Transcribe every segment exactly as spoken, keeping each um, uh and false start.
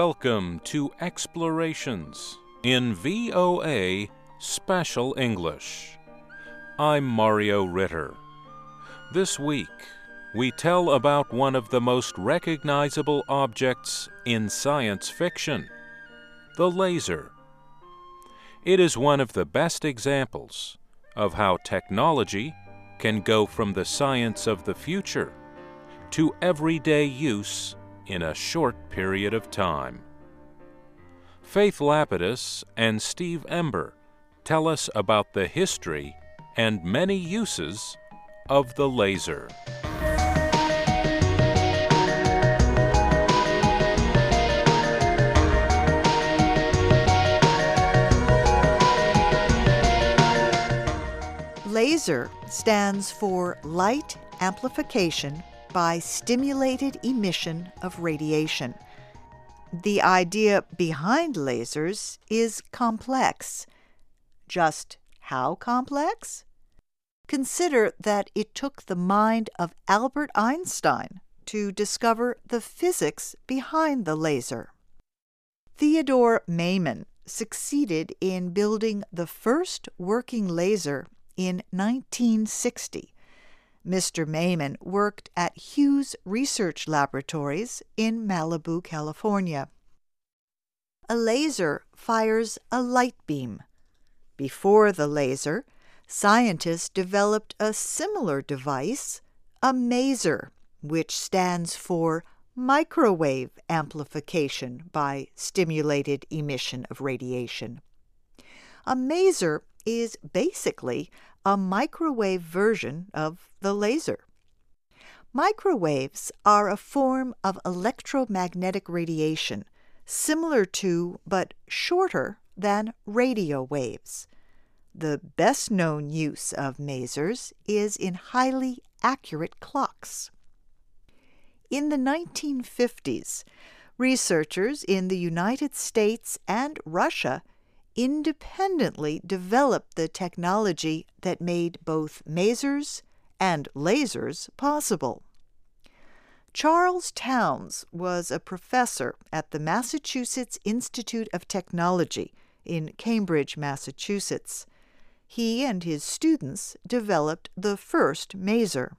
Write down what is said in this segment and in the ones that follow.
welcome to Explorations in V O A Special English. I'm Mario Ritter. This week, we tell about one of the most recognizable objects in science fiction, the laser. It is one of the best examples of how technology can go from the science of the future to everyday use in a short period of time. Faith Lapidus and Steve Ember tell us about the history and many uses of the laser. LASER stands for Light Amplification by Stimulated Emission of Radiation. The idea behind lasers is complex. Just how complex? Consider that it took the mind of Albert Einstein to discover the physics behind the laser. Theodore Maiman succeeded in building the first working laser in nineteen sixty. Mister Maiman worked at Hughes Research Laboratories in Malibu, California. A laser fires a light beam. Before the laser, scientists developed a similar device, a maser, which stands for Microwave Amplification by Stimulated Emission of Radiation. A maser is basically a microwave version of the laser. Microwaves are a form of electromagnetic radiation, similar to but shorter than radio waves. The best-known use of masers is in highly accurate clocks. In the nineteen fifties, researchers in the United States and Russia independently developed the technology that made both masers and lasers possible. Charles Townes was a professor at the Massachusetts Institute of Technology in Cambridge, Massachusetts. He and his students developed the first maser.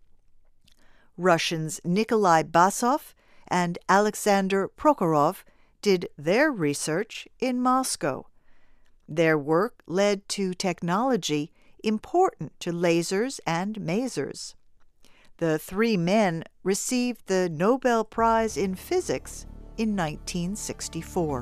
Russians Nikolai Basov and Alexander Prokhorov did their research in Moscow. Their work led to technology important to lasers and masers. The three men received the Nobel Prize in Physics in nineteen sixty-four.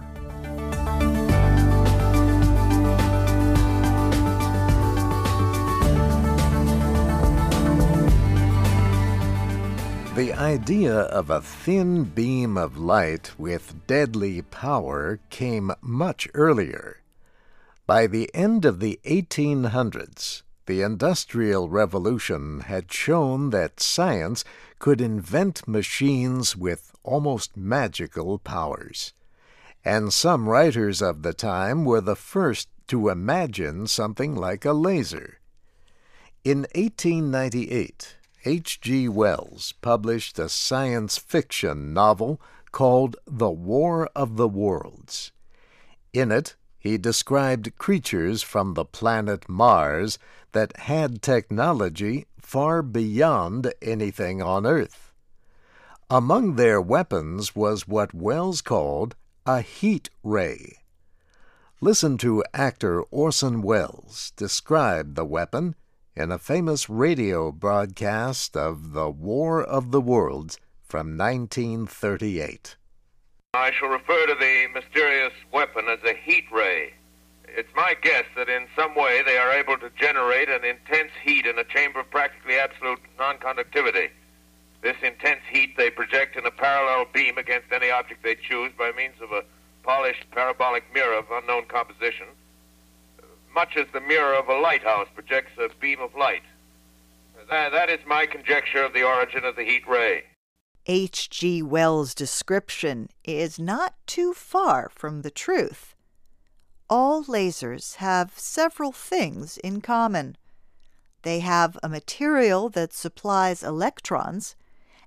The idea of a thin beam of light with deadly power came much earlier. By the end of the eighteen hundreds, the Industrial Revolution had shown that science could invent machines with almost magical powers. And some writers of the time were the first to imagine something like a laser. In eighteen ninety-eight, H G Wells published a science fiction novel called The War of the Worlds. In it, he described creatures from the planet Mars that had technology far beyond anything on Earth. Among their weapons was what Wells called a heat ray. Listen to actor Orson Welles describe the weapon in a famous radio broadcast of The War of the Worlds from nineteen thirty-eight. I shall refer to the mysterious weapon as a heat ray. It's my guess that in some way they are able to generate an intense heat in a chamber of practically absolute non-conductivity. This intense heat they project in a parallel beam against any object they choose by means of a polished parabolic mirror of unknown composition, much as the mirror of a lighthouse projects a beam of light. That, that is my conjecture of the origin of the heat ray. H G Wells' description is not too far from the truth. All lasers have several things in common. They have a material that supplies electrons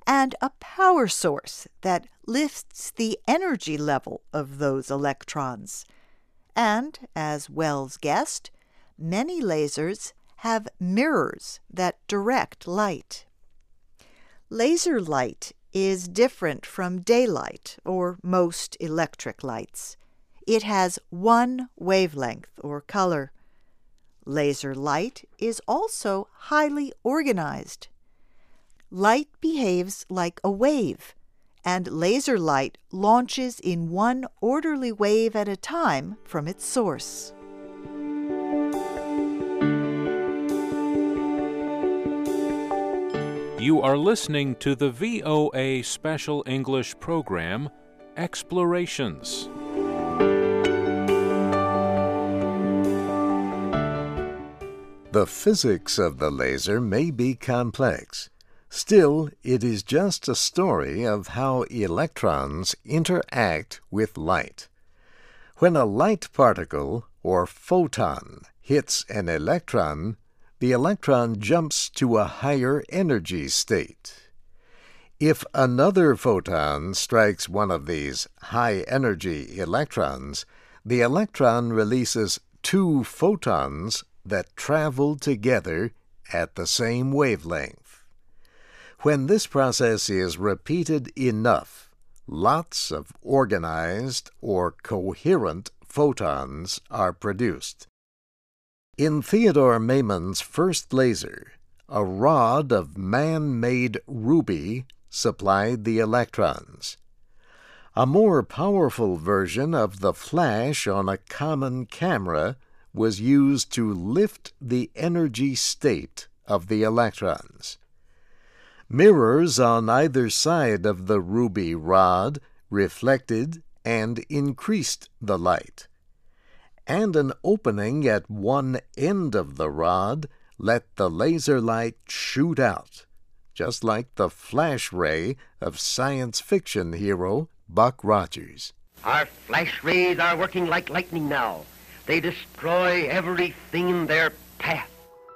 and a power source that lifts the energy level of those electrons. And, as Wells guessed, many lasers have mirrors that direct light. Laser light is different from daylight or most electric lights. It has one wavelength or color. Laser light is also highly organized. Light behaves like a wave, and laser light launches in one orderly wave at a time from its source. You are listening to the V O A Special English program, Explorations. The physics of the laser may be complex. Still, it is just a story of how electrons interact with light. When a light particle, or photon, hits an electron, the electron jumps to a higher energy state. If another photon strikes one of these high-energy electrons, the electron releases two photons that travel together at the same wavelength. When this process is repeated enough, lots of organized or coherent photons are produced. In Theodore Mamon's first laser, a rod of man-made ruby supplied the electrons. A more powerful version of the flash on a common camera was used to lift the energy state of the electrons. Mirrors on either side of the ruby rod reflected and increased the light, and an opening at one end of the rod let the laser light shoot out, just like the flash ray of science fiction hero Buck Rogers. Our flash rays are working like lightning now. They destroy everything in their path.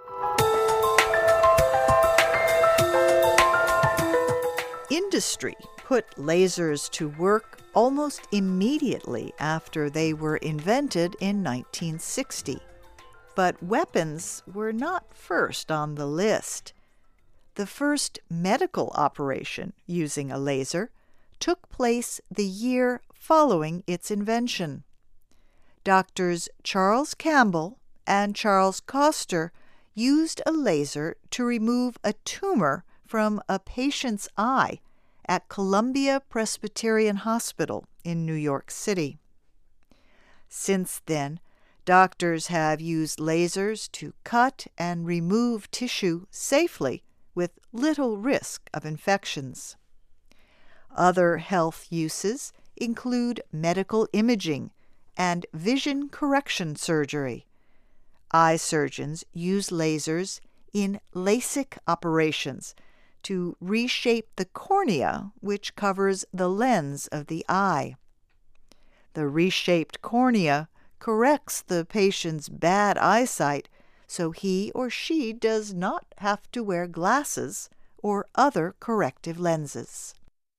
Industry put lasers to work almost immediately after they were invented in nineteen sixty. But weapons were not first on the list. The first medical operation using a laser took place the year following its invention. Doctors Charles Campbell and Charles Koster used a laser to remove a tumor from a patient's eye at Columbia Presbyterian Hospital in New York City. Since then, doctors have used lasers to cut and remove tissue safely with little risk of infections. Other health uses include medical imaging and vision correction surgery. Eye surgeons use lasers in LASIK operations to reshape the cornea, which covers the lens of the eye. The reshaped cornea corrects the patient's bad eyesight so he or she does not have to wear glasses or other corrective lenses.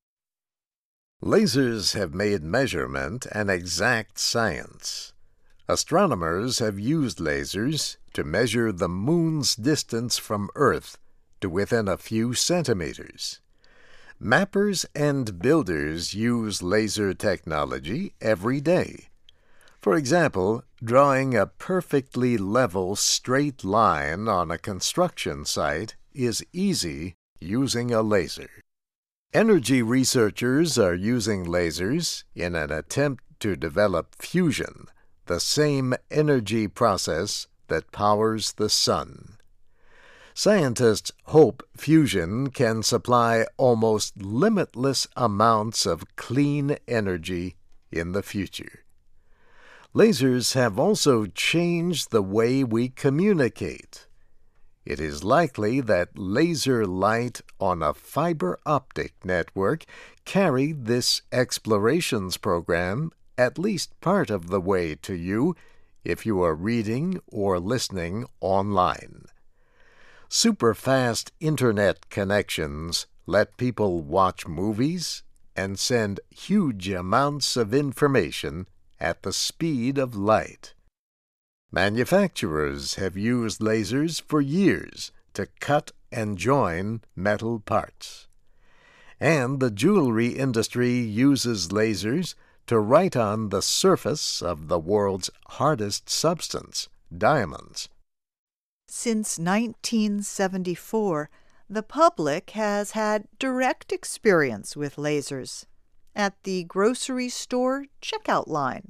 Lasers have made measurement an exact science. Astronomers have used lasers to measure the moon's distance from Earth to within a few centimeters. Mappers and builders use laser technology every day. For example, drawing a perfectly level straight line on a construction site is easy using a laser. Energy researchers are using lasers in an attempt to develop fusion, the same energy process that powers the sun. Scientists hope fusion can supply almost limitless amounts of clean energy in the future. Lasers have also changed the way we communicate. It is likely that laser light on a fiber optic network carried this Explorations program at least part of the way to you if you are reading or listening online. Super-fast internet connections let people watch movies, and send huge amounts of information at the speed of light. Manufacturers have used lasers for years to cut and join metal parts. And the jewelry industry uses lasers to write on the surface of the world's hardest substance, diamonds. Since nineteen seventy-four, the public has had direct experience with lasers at the grocery store checkout line.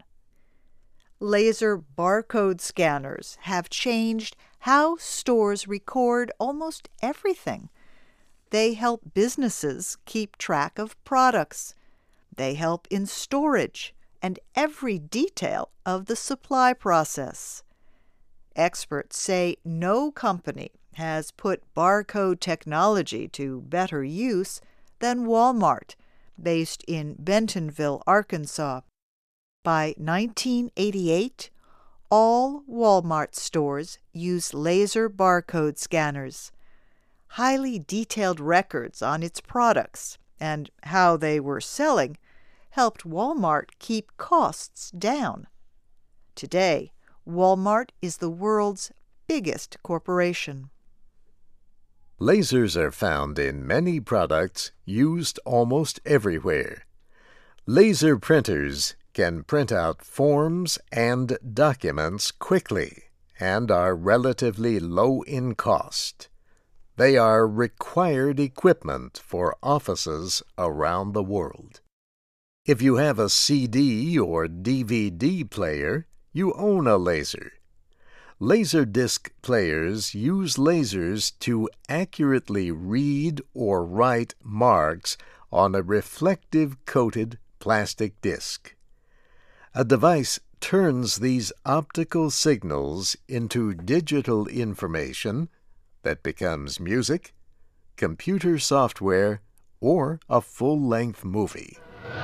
Laser barcode scanners have changed how stores record almost everything. They help businesses keep track of products. They help in storage and every detail of the supply process. Experts say no company has put barcode technology to better use than Walmart, based in Bentonville, Arkansas. By nineteen eighty-eight, all Walmart stores use laser barcode scanners. Highly detailed records on its products and how they were selling helped Walmart keep costs down. Today, Walmart is the world's biggest corporation. Lasers are found in many products used almost everywhere. Laser printers can print out forms and documents quickly and are relatively low in cost. They are required equipment for offices around the world. If you have a C D or D V D player, you own a laser. Laserdisc players use lasers to accurately read or write marks on a reflective-coated plastic disc. A device turns these optical signals into digital information that becomes music, computer software, or a full-length movie.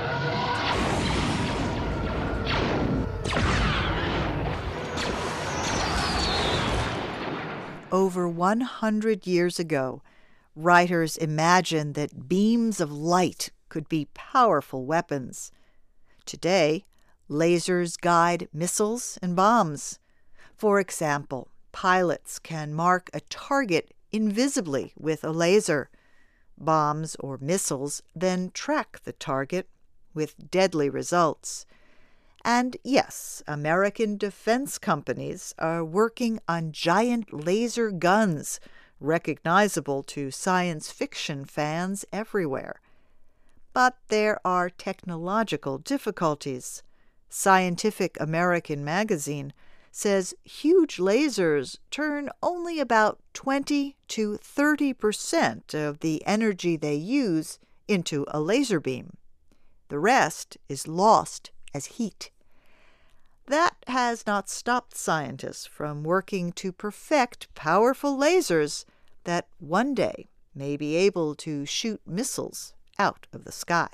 Over one hundred years ago, writers imagined that beams of light could be powerful weapons. Today, lasers guide missiles and bombs. For example, pilots can mark a target invisibly with a laser. Bombs or missiles then track the target with deadly results. And yes, American defense companies are working on giant laser guns, recognizable to science fiction fans everywhere. But there are technological difficulties. Scientific American magazine says huge lasers turn only about twenty to thirty percent of the energy they use into a laser beam. The rest is lost as heat. That has not stopped scientists from working to perfect powerful lasers that one day may be able to shoot missiles out of the sky.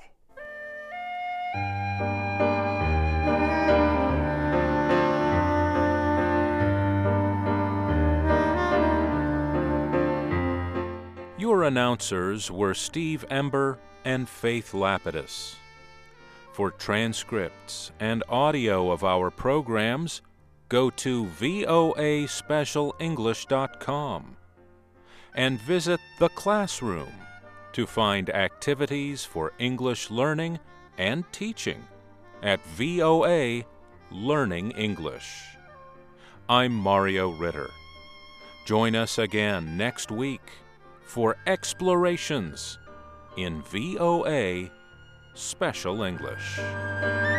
Your announcers were Steve Ember and Faith Lapidus. For transcripts and audio of our programs, go to V O A special english dot com and visit the classroom to find activities for English learning and teaching at V O A Learning English. I'm Mario Ritter. Join us again next week for Explorations in V O A Special English.